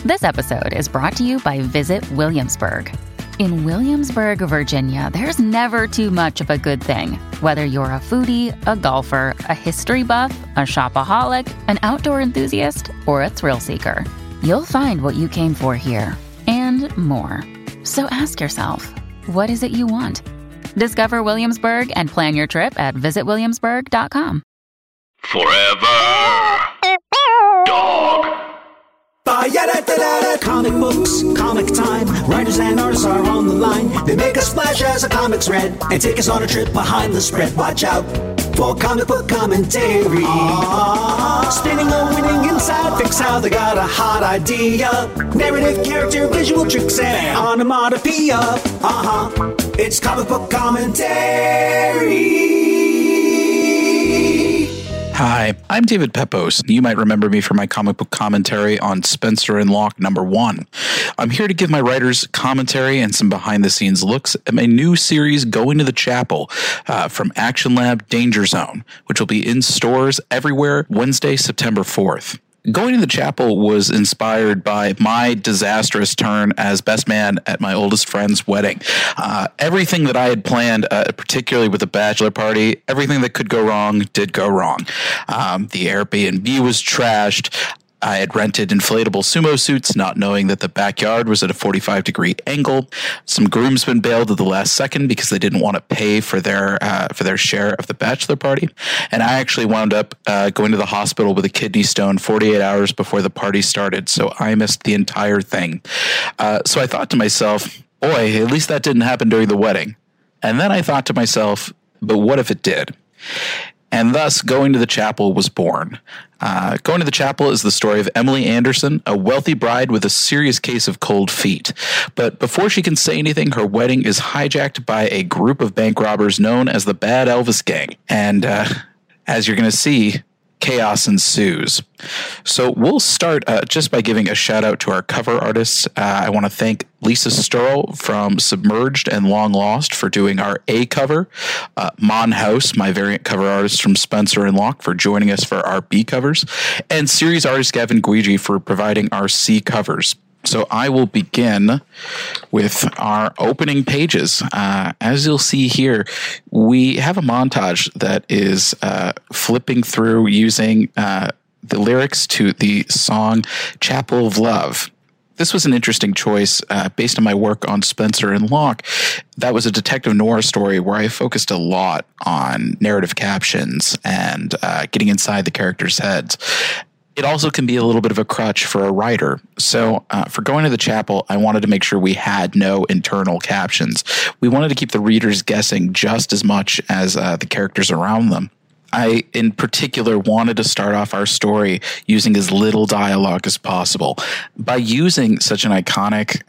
This episode is brought to you by Visit Williamsburg. In Williamsburg, Virginia, there's never too much of a good thing. Whether you're a foodie, a golfer, a history buff, a shopaholic, an outdoor enthusiast, or a thrill seeker, you'll find what you came for here and more. So ask yourself, what is it you want? Discover Williamsburg and plan your trip at visitwilliamsburg.com. Forever Dog. Comic books, comic time. Writers and artists are on the line. They make a splash as a comic's read and take us on a trip behind the spread. Watch out for comic book commentary. Spinning a winning inside, fix how they got a hot idea. Narrative, character, visual tricks, and onomatopoeia. It's comic book commentary. Hi, I'm David Pepose. You might remember me from my comic book commentary on Spencer and Locke #1. I'm here to give my writers commentary and some behind-the-scenes looks at my new series, Going to the Chapel, from Action Lab Danger Zone, which will be in stores everywhere Wednesday, September 4th. Going to the Chapel was inspired by my disastrous turn as best man at my oldest friend's wedding. Everything that I had planned, particularly with the bachelor party, everything that could go wrong did go wrong. The Airbnb was trashed. I had rented inflatable sumo suits, not knowing that the backyard was at a 45-degree angle. Some groomsmen bailed at the last second because they didn't want to pay for their share of the bachelor party. And I actually wound up going to the hospital with a kidney stone 48 hours before the party started. So I missed the entire thing. So I thought to myself, boy, at least that didn't happen during the wedding. And then I thought to myself, but what if it did? And thus, Going to the Chapel was born. Going to the Chapel is the story of Emily Anderson, a wealthy bride with a serious case of cold feet. But before she can say anything, her wedding is hijacked by a group of bank robbers known as the Bad Elvis Gang. And as you're going to see, chaos ensues. So we'll start just by giving a shout out to our cover artists. I want to thank Lisa Sturl from Submerged and Long Lost for doing our A cover. Mon House, my variant cover artist from Spencer and Locke, for joining us for our B covers. And series artist Gavin Guigi for providing our C covers. So I will begin with our opening pages. As you'll see here, we have a montage that is flipping through using the lyrics to the song Chapel of Love. This was an interesting choice based on my work on Spencer and Locke. That was a detective noir story where I focused a lot on narrative captions and getting inside the characters' heads. It also can be a little bit of a crutch for a writer. So for Going to the Chapel, I wanted to make sure we had no internal captions. We wanted to keep the readers guessing just as much as the characters around them. I, in particular, wanted to start off our story using as little dialogue as possible. By using such an iconic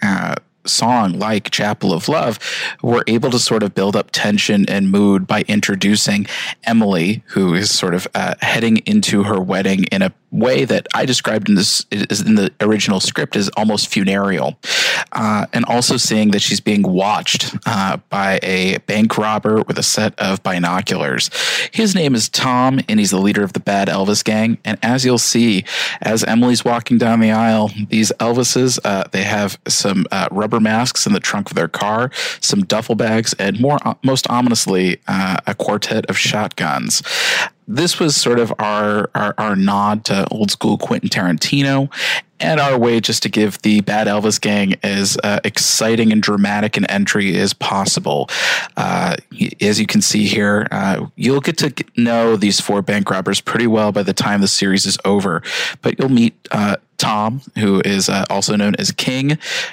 song like Chapel of Love, we're able to sort of build up tension and mood by introducing Emily, who is sort of heading into her wedding in a way that I described in the original script as almost funereal, and also seeing that she's being watched by a bank robber with a set of binoculars. His name is Tom, and he's the leader of the Bad Elvis Gang. And as you'll see, as Emily's walking down the aisle, these Elvises, they have some rubber masks in the trunk of their car, some duffel bags, and most ominously, a quartet of shotguns. This was sort of our nod to old school Quentin Tarantino, and our way just to give the Bad Elvis Gang as exciting and dramatic an entry as possible. As you can see here, you'll get to know these four bank robbers pretty well by the time the series is over, but you'll meet Tom, who is also known as King,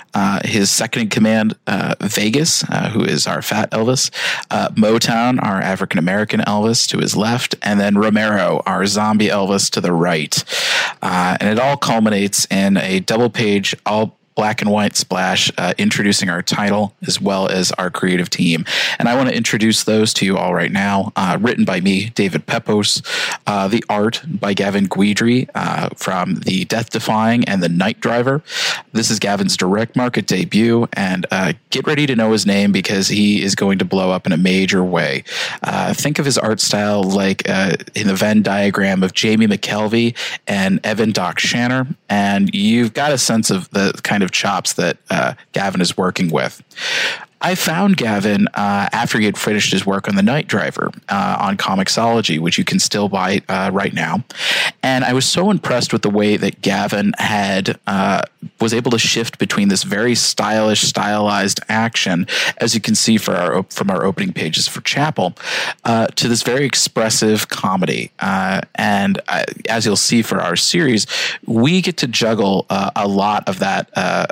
his second in command, Vegas, who is our fat Elvis, Motown, our African-American Elvis to his left, and then Romero, our zombie Elvis to the right. And it all culminates in a double-page, Black and White Splash, introducing our title as well as our creative team. And I want to introduce those to you all right now. Written by me, David Pepos. The art by Gavin Guidry from the Death Defying and the Night Driver. This is Gavin's direct market debut, and get ready to know his name because he is going to blow up in a major way. Think of his art style like in the Venn diagram of Jamie McKelvey and Evan Doc Shanner, and you've got a sense of the kind of chops that Gavin is working with. I found Gavin after he had finished his work on The Night Driver on Comixology, which you can still buy right now. And I was so impressed with the way that Gavin was able to shift between this very stylized action, as you can see from our opening pages for Chapel, to this very expressive comedy. And as you'll see for our series, we get to juggle a lot of that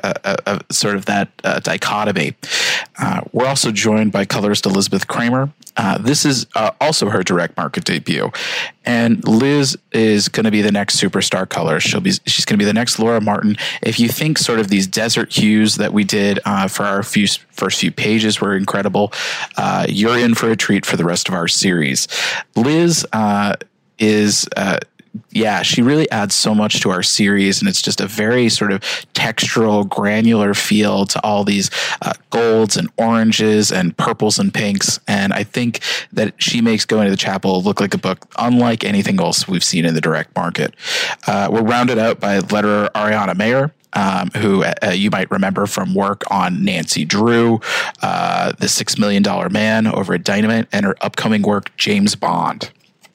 dichotomy. We're also joined by colorist Elizabeth Kramer. This is also her direct market debut. And Liz is going to be the next superstar colorist. She's going to be the next Laura Martin. If you think sort of these desert hues that we did for our first few pages were incredible, you're in for a treat for the rest of our series. Liz she really adds so much to our series, and it's just a very sort of textural, granular feel to all these golds and oranges and purples and pinks. And I think that she makes Going to the Chapel look like a book unlike anything else we've seen in the direct market. We're rounded out by letterer Ariana Mayer, who you might remember from work on Nancy Drew, The $6 Million Man over at Dynamite, and her upcoming work, James Bond.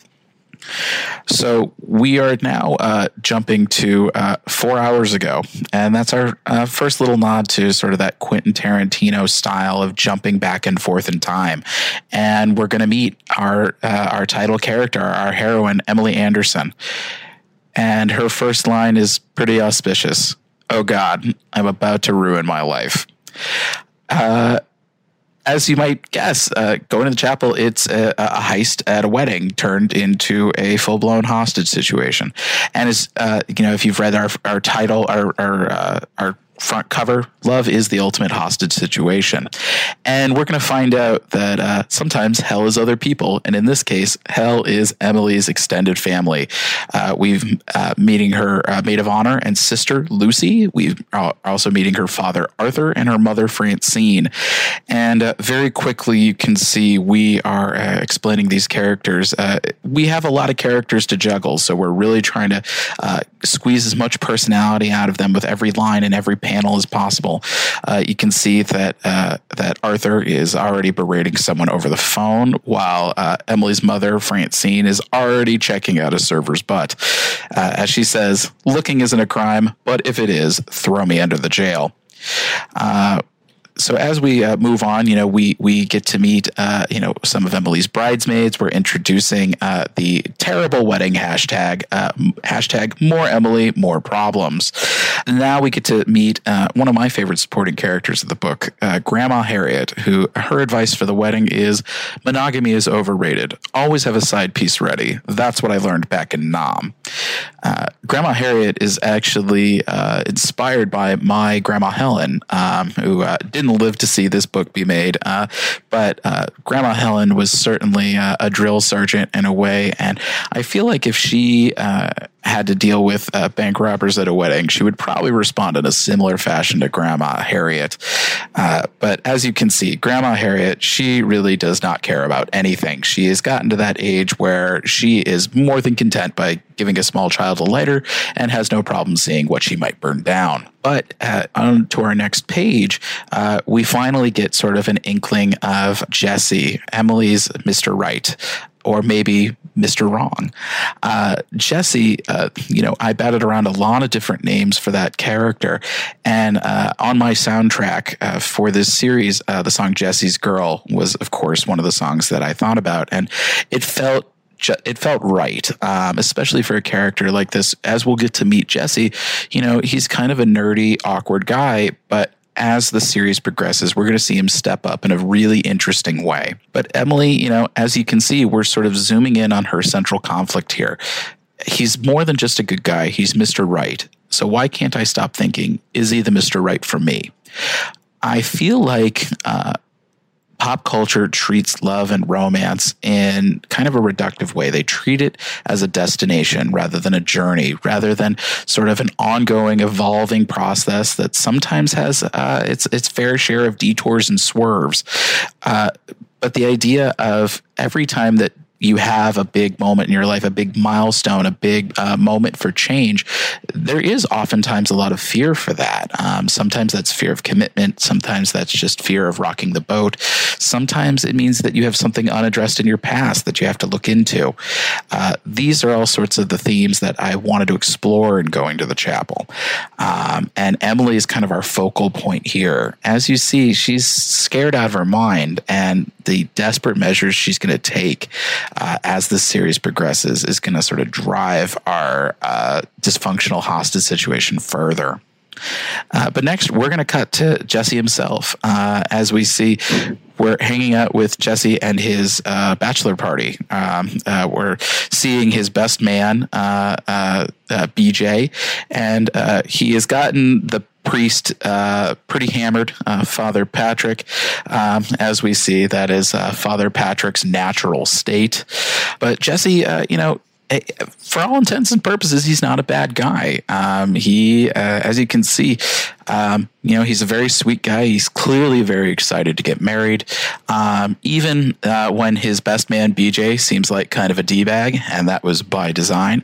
So we are now jumping to 4 hours ago, and that's our first little nod to sort of that Quentin Tarantino style of jumping back and forth in time. And we're going to meet our title character, our heroine, Emily Anderson. And her first line is pretty auspicious. "Oh God, I'm about to ruin my life." As you might guess, Going to the Chapel, it's a heist at a wedding turned into a full-blown hostage situation. And as if you've read our title, our front cover, love is the ultimate hostage situation. And we're going to find out that sometimes hell is other people. And in this case, hell is Emily's extended family. We've meeting her maid of honor and sister, Lucy. We've also meeting her father, Arthur, and her mother, Francine. And very quickly, you can see we are explaining these characters. We have a lot of characters to juggle, so we're really trying to squeeze as much personality out of them with every line and every panel as possible. You can see that Arthur is already berating someone over the phone, while Emily's mother, Francine, is already checking out a server's butt. As she says, "Looking isn't a crime, but if it is, throw me under the jail." So as we move on, we get to meet, some of Emily's bridesmaids. We're introducing the terrible wedding hashtag more Emily, more problems. Now we get to meet one of my favorite supporting characters of the book, Grandma Harriet, who her advice for the wedding is monogamy is overrated. Always have a side piece ready. That's what I learned back in Nam. Grandma Harriet is actually inspired by my Grandma Helen, who didn't live to see this book be made. But Grandma Helen was certainly a drill sergeant in a way. And I feel like if she had to deal with bank robbers at a wedding, she would probably respond in a similar fashion to Grandma Harriet. But as you can see, Grandma Harriet, she really does not care about anything. She has gotten to that age where she is more than content by giving a small child a lighter and has no problem seeing what she might burn down. But on to our next page, we finally get sort of an inkling of Jesse, Emily's Mr. Right, or maybe Mr. Wrong. Jesse, I batted around a lot of different names for that character. And on my soundtrack for this series, the song Jesse's Girl was, of course, one of the songs that I thought about. And it felt right, especially for a character like this. As we'll get to meet Jesse, he's kind of a nerdy, awkward guy, but as the series progresses, we're going to see him step up in a really interesting way. But Emily, as you can see, we're sort of zooming in on her central conflict here. He's more than just a good guy. He's Mr. Right. So why can't I stop thinking, is he the Mr. Right for me? I feel like pop culture treats love and romance in kind of a reductive way. They treat it as a destination rather than a journey, rather than sort of an ongoing, evolving process that sometimes has its fair share of detours and swerves. But the idea of every time that you have a big moment in your life, a big milestone, a big moment for change, there is oftentimes a lot of fear for that. Sometimes that's fear of commitment. Sometimes that's just fear of rocking the boat. Sometimes it means that you have something unaddressed in your past that you have to look into. These are all sorts of the themes that I wanted to explore in Going to the Chapel. And Emily is kind of our focal point here. As you see, she's scared out of her mind, and the desperate measures she's going to take as this series progresses is going to sort of drive our dysfunctional hostage situation further. But next, we're going to cut to Jesse himself. As we see, we're hanging out with Jesse and his bachelor party. We're seeing his best man, BJ, and he has gotten the priest pretty hammered, Father Patrick. As we see, that is Father Patrick's natural state. But Jesse, for all intents and purposes, he's not a bad guy. He, as you can see, he's a very sweet guy. He's clearly very excited to get married. Even when his best man, BJ, seems like kind of a D-bag, and that was by design.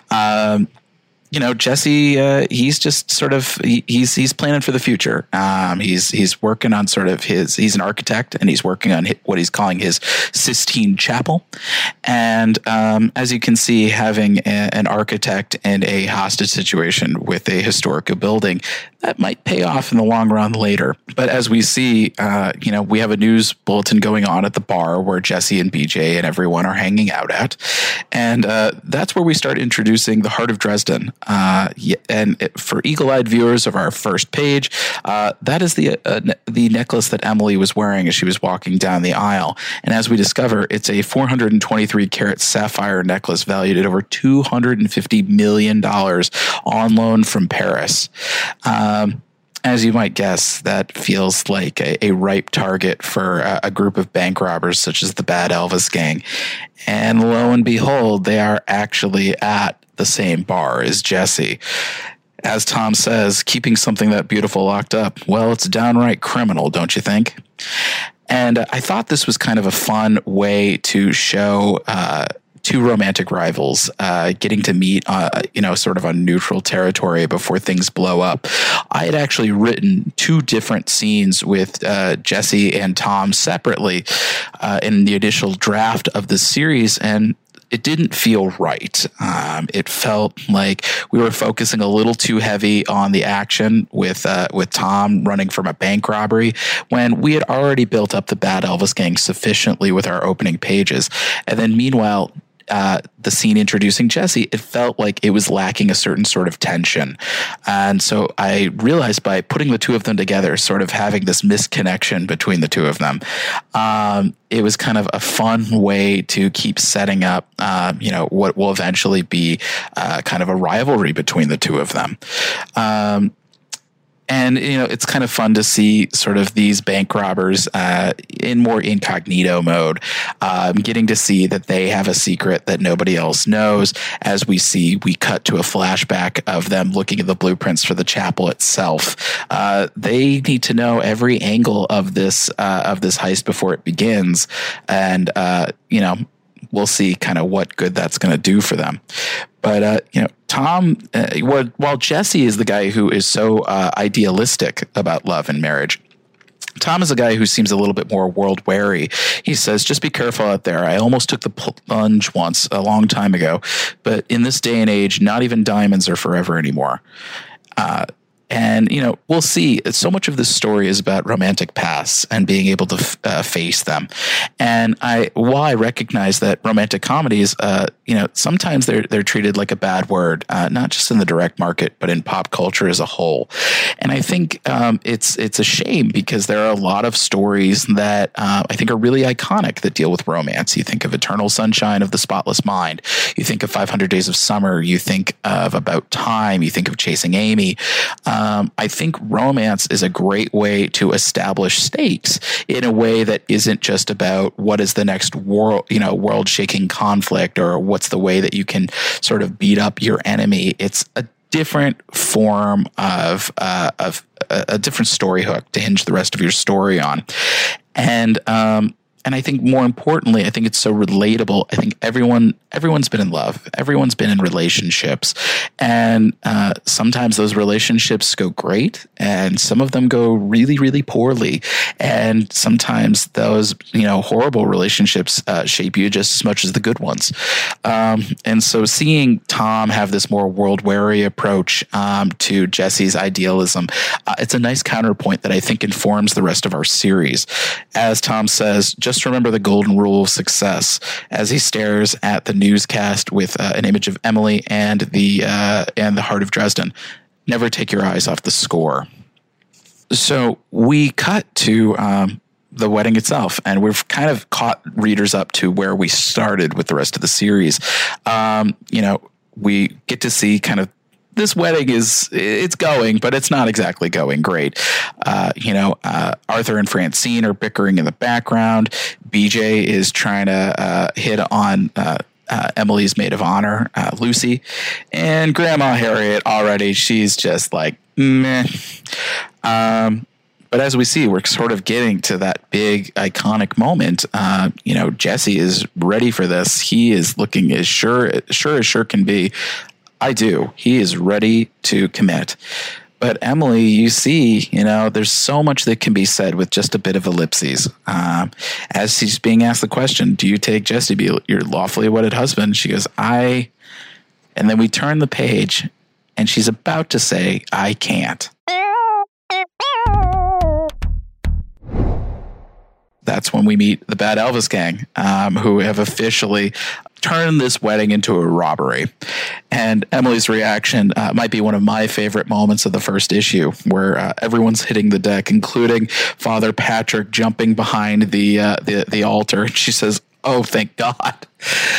Jesse, he's just sort of, he's planning for the future. He's working on sort of he's an architect, and he's working on what he's calling his Sistine Chapel. And as you can see, having an architect and a hostage situation with a historical building, that might pay off in the long run later. But as we see, we have a news bulletin going on at the bar where Jesse and BJ and everyone are hanging out at. And that's where we start introducing the Heart of Dresden. And for eagle-eyed viewers of our first page, that is the necklace that Emily was wearing as she was walking down the aisle. And as we discover, it's a 423-carat sapphire necklace valued at over $250 million on loan from Paris. As you might guess, that feels like a ripe target for a group of bank robbers such as the Bad Elvis Gang. And lo and behold, they are actually at the same bar as Jesse. As Tom says, keeping something that beautiful locked up, well, it's downright criminal, don't you think? And I thought this was kind of a fun way to show two romantic rivals getting to meet, sort of on neutral territory before things blow up. I had actually written two different scenes with Jesse and Tom separately in the initial draft of the series, and it didn't feel right. It felt like we were focusing a little too heavy on the action with Tom running from a bank robbery when we had already built up the Bad Elvis Gang sufficiently with our opening pages. And then meanwhile, the scene introducing Jesse, it felt like it was lacking a certain sort of tension. And so I realized by putting the two of them together, sort of having this misconnection between the two of them, it was kind of a fun way to keep setting up, what will eventually be kind of a rivalry between the two of them. And, it's kind of fun to see sort of these bank robbers in more incognito mode, getting to see that they have a secret that nobody else knows. As we cut to a flashback of them looking at the blueprints for the chapel itself. They need to know every angle of this heist before it begins. And, we'll see kind of what good that's going to do for them. But, Tom, while Jesse is the guy who is so idealistic about love and marriage, Tom is a guy who seems a little bit more world weary. He says, just be careful out there. I almost took the plunge once a long time ago, but in this day and age, not even diamonds are forever anymore. And And, we'll see. So much of this story is about romantic pasts and being able to face them. And while I recognize that romantic comedies, sometimes they're treated like a bad word, not just in the direct market, but in pop culture as a whole. And I think it's a shame because there are a lot of stories that I think are really iconic that deal with romance. You think of Eternal Sunshine of the Spotless Mind. You think of 500 Days of Summer. You think of About Time. You think of Chasing Amy. I think romance is a great way to establish stakes in a way that isn't just about what is the next world-shaking conflict or what's the way that you can sort of beat up your enemy. It's a different form of a different story hook to hinge the rest of your story on. And I think more importantly, I think it's so relatable. I think everyone's been in love. Everyone's been in relationships. And sometimes those relationships go great and some of them go really, really poorly. And sometimes those, horrible relationships shape you just as much as the good ones. And so seeing Tom have this more world-weary approach to Jesse's idealism, it's a nice counterpoint that I think informs the rest of our series. As Tom says, just remember the golden rule of success as he stares at the newscast with an image of Emily and the Heart of Dresden. Never take your eyes off the score. So we cut to the wedding itself, and we've kind of caught readers up to where we started with the rest of the series. We get to see kind of this wedding it's going, but it's not exactly going great. Arthur and Francine are bickering in the background. BJ is trying to hit on Emily's maid of honor, Lucy, and Grandma Harriet already, she's just like, meh. But as we see, we're sort of getting to that big iconic moment. Jesse is ready for this. He is looking as sure as sure can be. I do. He is ready to commit. But Emily, you see, there's so much that can be said with just a bit of ellipses. As she's being asked the question, do you take Jesse to be your lawfully wedded husband? She goes, and then we turn the page and she's about to say, I can't. That's when we meet the Bad Elvis Gang, who have officially turned this wedding into a robbery. And Emily's reaction might be one of my favorite moments of the first issue, where everyone's hitting the deck, including Father Patrick jumping behind the altar. And she says, "Oh, thank God."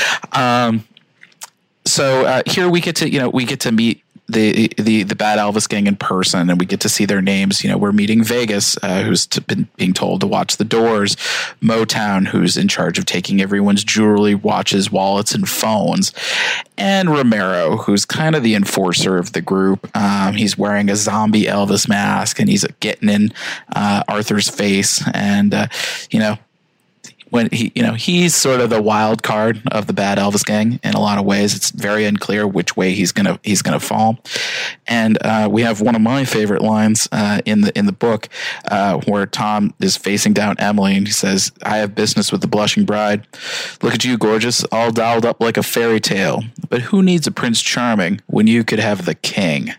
So here we get to meet the Bad Elvis Gang in person, and we get to see their names. We're meeting Vegas, who's been being told to watch the doors, Motown, who's in charge of taking everyone's jewelry, watches, wallets, and phones, and Romero, who's kind of the enforcer of the group. He's wearing a zombie Elvis mask, and he's getting in Arthur's face, and when he's sort of the wild card of the Bad Elvis Gang in a lot of ways. It's very unclear which way he's gonna fall. And we have one of my favorite lines in the book where Tom is facing down Emily and he says, "I have business with the blushing bride. Look at you, gorgeous, all dolled up like a fairy tale. But who needs a Prince Charming when you could have the king?"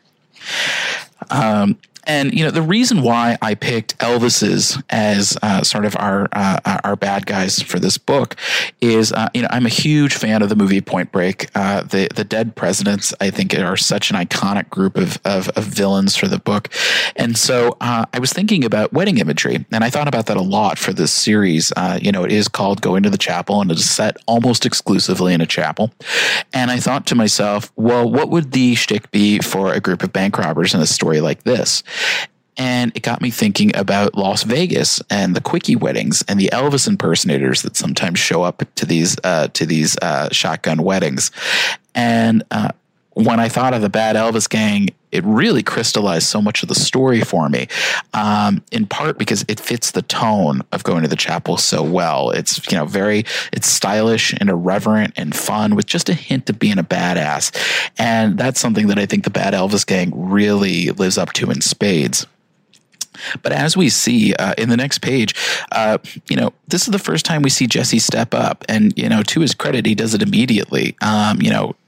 And the reason why I picked Elvises as sort of our bad guys for this book is I'm a huge fan of the movie Point Break. The Dead Presidents, I think, are such an iconic group of villains for the book, and so I was thinking about wedding imagery, and I thought about that a lot for this series. It is called Going to the Chapel, and it is set almost exclusively in a chapel. And I thought to myself, well, what would the shtick be for a group of bank robbers in a story like this? And it got me thinking about Las Vegas and the quickie weddings and the Elvis impersonators that sometimes show up to these shotgun weddings. And when I thought of the Bad Elvis Gang, it really crystallized so much of the story for me, in part because it fits the tone of Going to the Chapel so well. It's it's stylish and irreverent and fun with just a hint of being a badass, and that's something that I think the Bad Elvis Gang really lives up to in spades. But as we see in the next page, this is the first time we see Jesse step up, and to his credit, he does it immediately.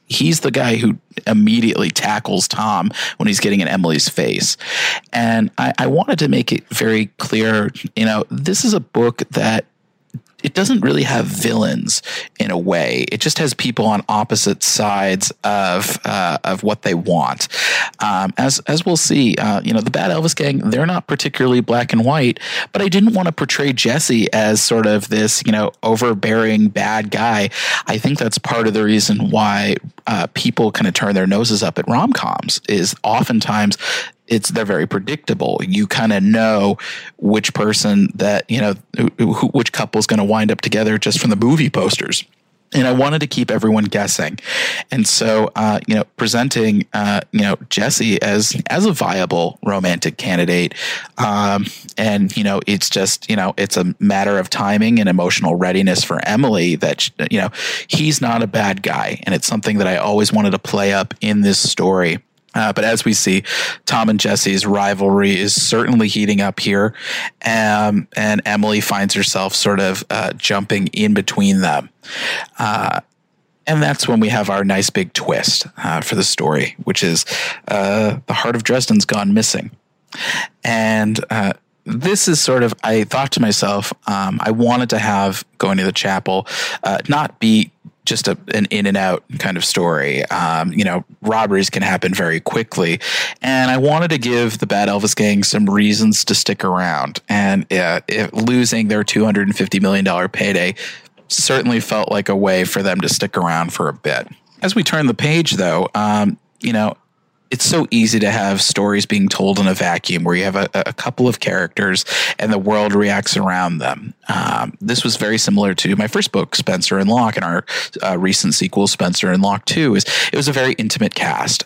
he's the guy who immediately tackles Tom when he's getting in Emily's face. And I wanted to make it very clear, this is a book that it doesn't really have villains in a way. It just has people on opposite sides of what they want. As we'll see, the Bad Elvis Gang, they're not particularly black and white, but I didn't want to portray Jesse as sort of this, overbearing bad guy. I think that's part of the reason why people kind of turn their noses up at rom-coms is oftentimes they're very predictable. You kind of know which person that, which couple is going to wind up together just from the movie posters. And I wanted to keep everyone guessing. And so, presenting, Jesse as a viable romantic candidate. It's just, it's a matter of timing and emotional readiness for Emily that, he's not a bad guy. And it's something that I always wanted to play up in this story. But as we see, Tom and Jesse's rivalry is certainly heating up here, and Emily finds herself sort of jumping in between them. And that's when we have our nice big twist for the story, which is the heart of Dresden's gone missing. And this is sort of, I thought to myself, I wanted to have Going to the Chapel not be just an in and out kind of story. Robberies can happen very quickly. And I wanted to give the Bad Elvis Gang some reasons to stick around. And losing their $250 million payday certainly felt like a way for them to stick around for a bit. As we turn the page, though, it's so easy to have stories being told in a vacuum where you have a couple of characters and the world reacts around them. This was very similar to my first book, Spencer and Locke, and our recent sequel, Spencer and Locke 2. It was a very intimate cast.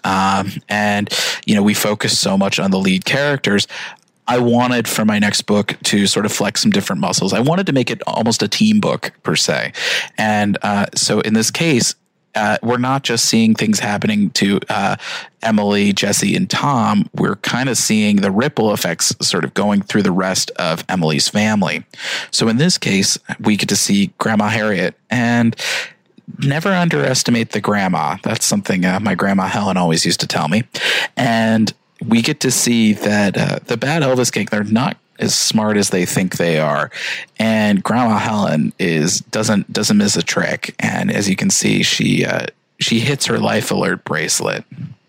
We focused so much on the lead characters. I wanted for my next book to sort of flex some different muscles. I wanted to make it almost a team book per se. And so in this case, we're not just seeing things happening to Emily, Jesse, and Tom. We're kind of seeing the ripple effects sort of going through the rest of Emily's family. So in this case, we get to see Grandma Harriet, and never underestimate the grandma. That's something my grandma Helen always used to tell me. And we get to see that the Bad Elvis Gang, they're not as smart as they think they are, and Grandma Helen doesn't miss a trick. And as you can see, she hits her life alert bracelet,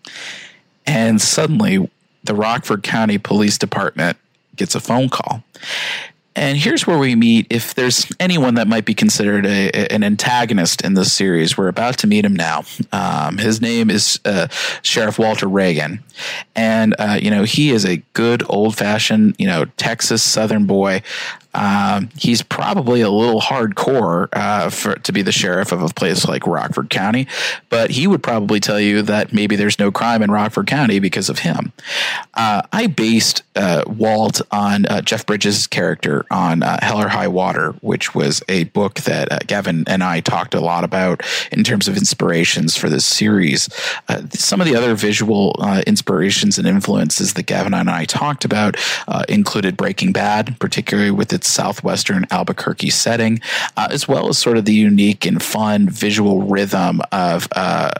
and suddenly the Rockford County Police Department gets a phone call. And here's where we meet, if there's anyone that might be considered an antagonist in this series. We're about to meet him now. His name is Sheriff Walter Reagan. And, he is a good old-fashioned, Texas Southern boy. He's probably a little hardcore to be the sheriff of a place like Rockford County, but he would probably tell you that maybe there's no crime in Rockford County because of him. I based Walt on Jeff Bridges' character on Hell or High Water, which was a book that Gavin and I talked a lot about in terms of inspirations for this series. Some of the other visual inspirations and influences that Gavin and I talked about included Breaking Bad, particularly with its southwestern Albuquerque setting, as well as sort of the unique and fun visual rhythm of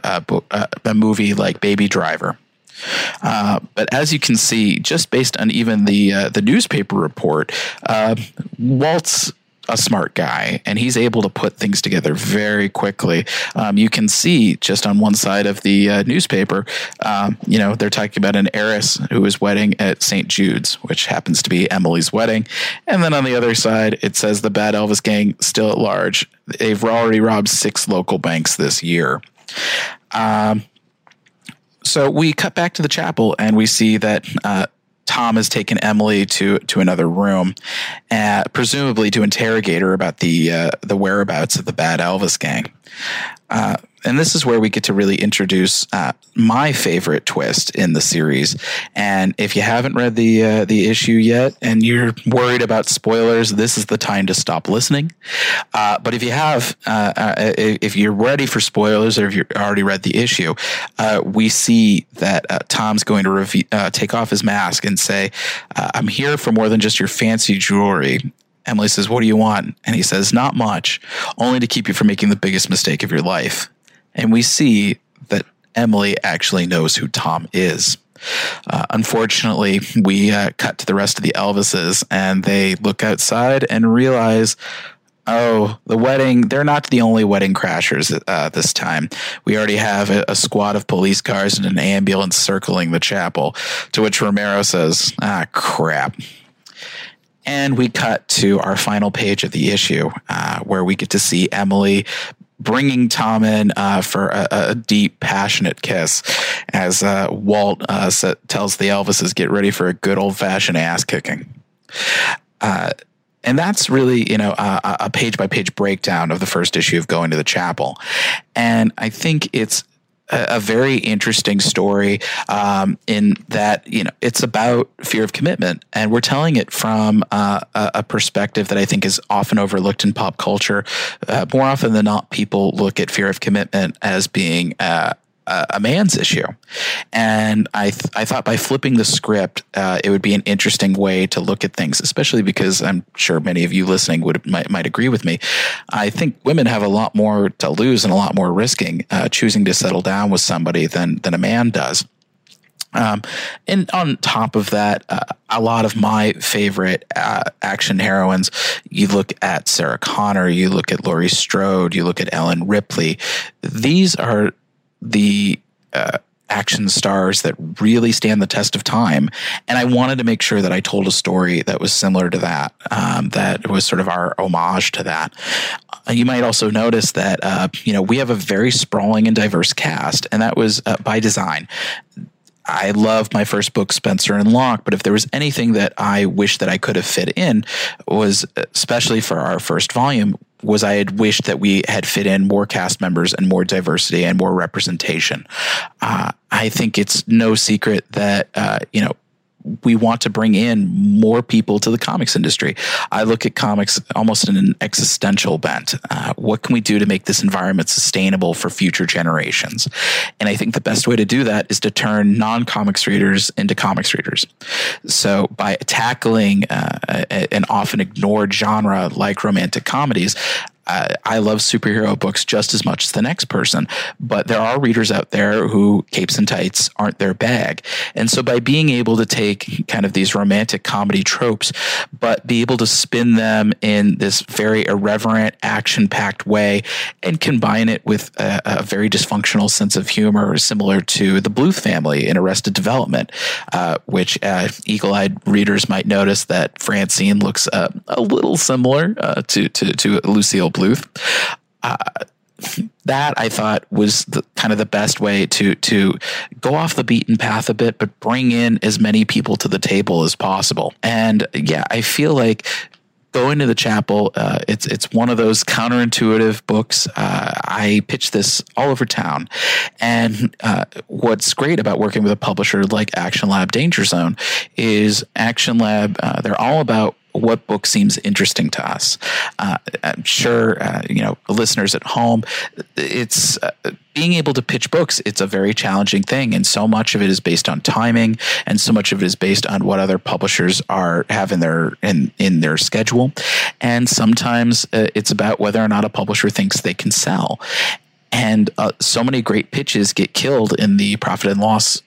a movie like Baby Driver. But as you can see, just based on even the newspaper report, Walt's a smart guy, and he's able to put things together very quickly. You can see just on one side of the newspaper, they're talking about an heiress who is wedding at St. Jude's, which happens to be Emily's wedding. And then on the other side, it says the Bad Elvis Gang still at large. They've already robbed 6 local banks this year. So we cut back to the chapel, and we see that Tom has taken Emily to another room, presumably to interrogate her about the whereabouts of the Bad Elvis Gang. And this is where we get to really introduce my favorite twist in the series. And if you haven't read the issue yet and you're worried about spoilers, this is the time to stop listening. But if you have, if you're ready for spoilers, or if you've already read the issue, we see that Tom's going to take off his mask and say, "I'm here for more than just your fancy jewelry." Emily says, "What do you want?" And he says, "Not much, only to keep you from making the biggest mistake of your life." And we see that Emily actually knows who Tom is. Unfortunately, we cut to the rest of the Elvises, and they look outside and realize, oh, the wedding, they're not the only wedding crashers this time. We already have a squad of police cars and an ambulance circling the chapel, to which Romero says, crap. And we cut to our final page of the issue, where we get to see Emily bringing Tom in for a deep, passionate kiss, as Walt tells the Elvises, get ready for a good old-fashioned ass-kicking. And that's really, a page-by-page breakdown of the first issue of Going to the Chapel. And I think it's a very interesting story in that, it's about fear of commitment. And we're telling it from a perspective that I think is often overlooked in pop culture. More often than not, people look at fear of commitment as being a man's issue. And I thought by flipping the script, it would be an interesting way to look at things, especially because I'm sure many of you listening might agree with me. I think women have a lot more to lose and a lot more risking choosing to settle down with somebody than a man does. And on top of that, a lot of my favorite action heroines, you look at Sarah Connor, you look at Laurie Strode, you look at Ellen Ripley. These are the action stars that really stand the test of time. And I wanted to make sure that I told a story that was similar to that, that was sort of our homage to that. You might also notice that, we have a very sprawling and diverse cast, and that was by design. I love my first book, Spencer and Locke, but if there was anything that I wish that I could have fit in, was especially for our first volume, was I had wished that we had fit in more cast members and more diversity and more representation. I think it's no secret that, we want to bring in more people to the comics industry. I look at comics almost in an existential bent. What can we do to make this environment sustainable for future generations? And I think the best way to do that is to turn non-comics readers into comics readers. So by tackling an often ignored genre like romantic comedies, I love superhero books just as much as the next person, but there are readers out there who capes and tights aren't their bag. And so by being able to take kind of these romantic comedy tropes, but be able to spin them in this very irreverent, action-packed way and combine it with a very dysfunctional sense of humor similar to the Bluth family in Arrested Development, which eagle-eyed readers might notice that Francine looks a little similar to Lucille Bluth. That I thought was kind of the best way to go off the beaten path a bit, but bring in as many people to the table as possible. And yeah, I feel like Going to the Chapel, it's one of those counterintuitive books. I pitch this all over town. And what's great about working with a publisher like Action Lab Danger Zone is Action Lab, they're all about what book seems interesting to us. I'm sure, listeners at home, it's being able to pitch books. It's a very challenging thing. And so much of it is based on timing. And so much of it is based on what other publishers have in their schedule. And sometimes it's about whether or not a publisher thinks they can sell. And so many great pitches get killed in the profit and loss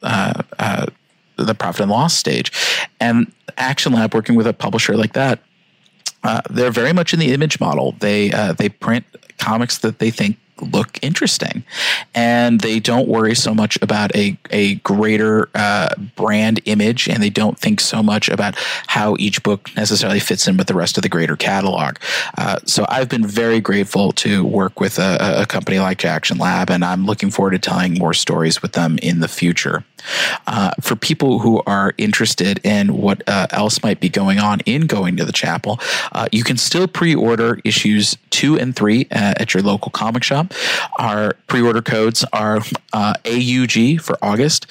stage. And Action Lab, working with a publisher like that, they're very much in the image model. They print comics that they think look interesting, and they don't worry so much about a greater brand image, and they don't think so much about how each book necessarily fits in with the rest of the greater catalog. So I've been very grateful to work with a company like Action Lab, and I'm looking forward to telling more stories with them in the future. For people who are interested in what else might be going on in Going to the Chapel, you can still pre-order issues 2 and 3 at your local comic shop. Our pre-order codes are AUG for August,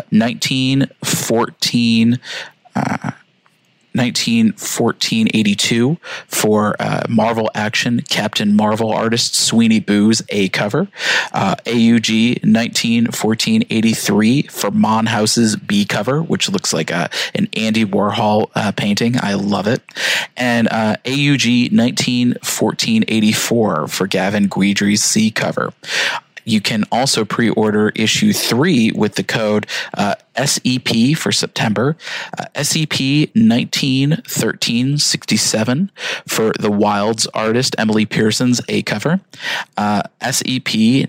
191482 for Marvel Action Captain Marvel artist Sweeney Boo's A cover, AUG 191483 for Mon House's B cover, which looks like an Andy Warhol painting. I love it. And AUG 191484 for Gavin Guidry's C cover. You can also pre-order issue 3 with the code SEP for September, SEP 191367 for the Wilds artist Emily Pearson's A cover, SEP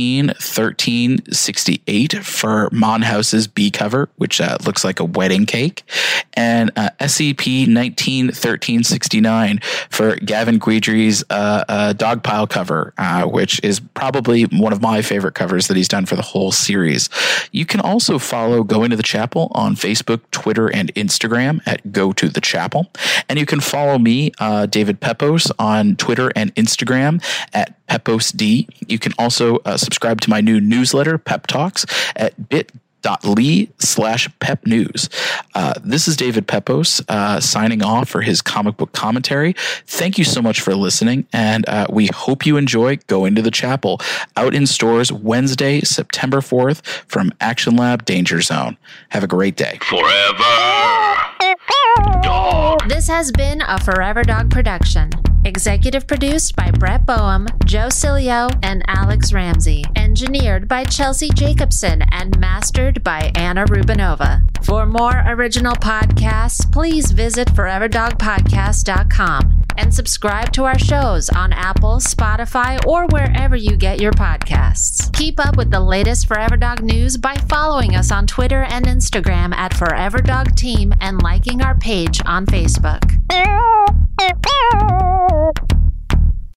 191368 for Monhouse's B cover, which looks like a wedding cake, and SEP 191369 for Gavin Guidry's Dogpile cover, which is probably one of my favorite covers that he's done for the whole series. You can also follow Going to the Chapel on Facebook, Twitter, and Instagram at Go to the Chapel. And you can follow me, David Pepose, on Twitter and Instagram at PeposD. You can also subscribe to my new newsletter, Pep Talks, at bit.ly/Pep News. This is David Pepose signing off for his comic book commentary. Thank you so much for listening, and we hope you enjoy Going to the Chapel, out in stores Wednesday, September 4th from Action Lab Danger Zone. Have a great day. Forever Dog. This has been a Forever Dog production. Executive produced by Brett Boehm, Joe Cilio, and Alex Ramsey. Engineered by Chelsea Jacobson and mastered by Anna Rubinova. For more original podcasts, please visit foreverdogpodcast.com and subscribe to our shows on Apple, Spotify, or wherever you get your podcasts. Keep up with the latest Forever Dog news by following us on Twitter and Instagram at Forever Dog Team and liking our page on Facebook.